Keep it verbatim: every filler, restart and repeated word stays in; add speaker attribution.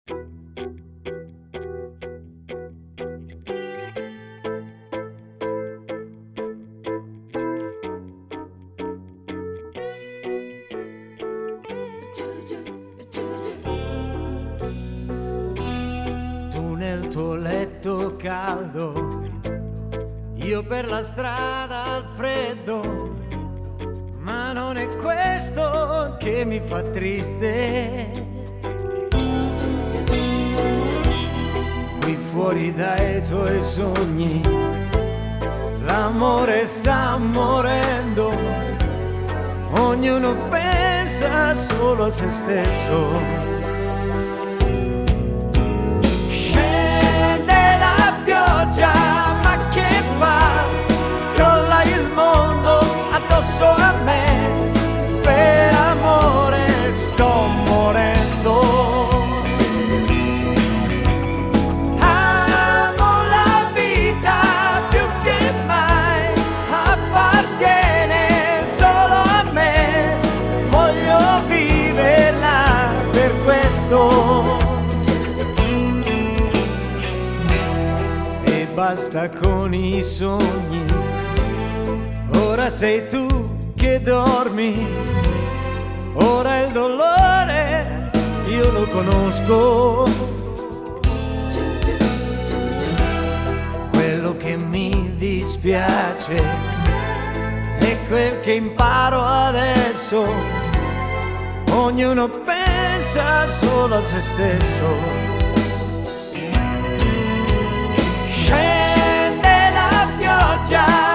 Speaker 1: Tu nel tuo letto caldo, io per la strada al freddo, ma non è questo che mi fa triste. Qui fuori dai tuoi sogni, l'amore sta morendo, ognuno pensa solo a se stesso. Ma che fa? Crolla il mondo addosso a me, per amore sto morendo. Amo la vita più che mai, appartiene solo a me, voglio viverla per questo. Basta con i sogni, ora sei tu che dormi, ora il dolore io lo conosco. Quello che mi dispiace è quel che imparo adesso, ognuno pensa solo a se stesso. Scende la pioggia